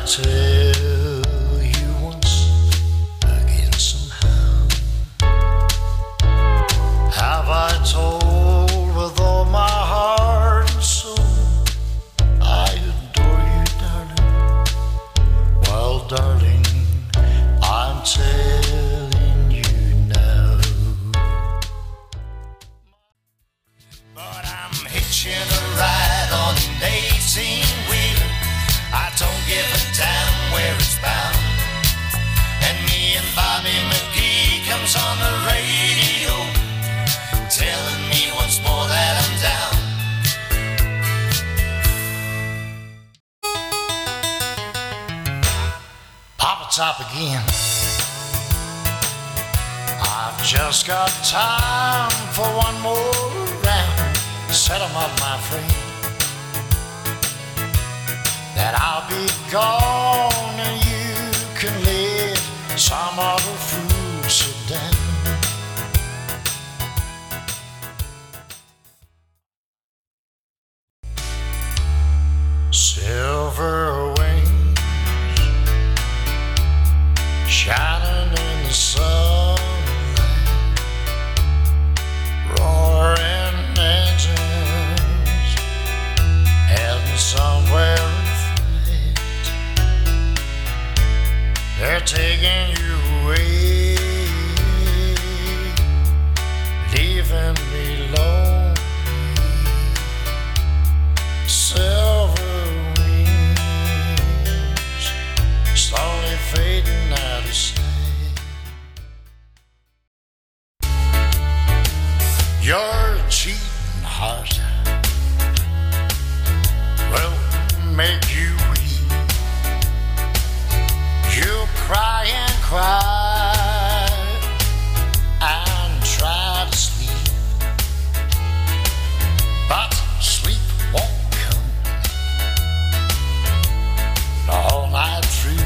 tell you once again somehow? Have I told with all my heart and soul I adore you, darling? Well, darling, I'm telling you now. But I'm hitching a ride on an 18-wheeler. I don't give a damn where it's bound. And me and Bobby McGee comes on the radio, telling me once more that I'm down. Papa Top again. I've just got time for one more round. Set 'em up, my friend. That I'll be gone and you can let some other fool sit down. Silver wings shining in the sunlight, roaring engines heading somewhere. They're taking you away, leaving me lonely. Silver wings slowly fading out of sight. Your cheating heart will make you weep. You'll cry and cry and try to sleep, but sleep won't come the whole night through.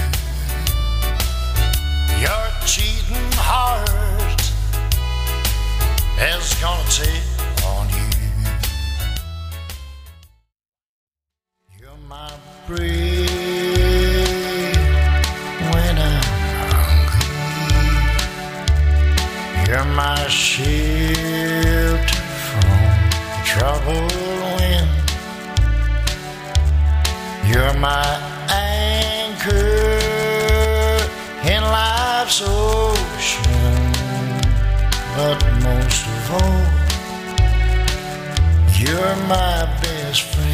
Your cheating heart is gonna tell on you. You're my bread when I'm hungry. You're my shelter from the troubled wind. You're my anchor in life's ocean. But most of all, you're my best friend.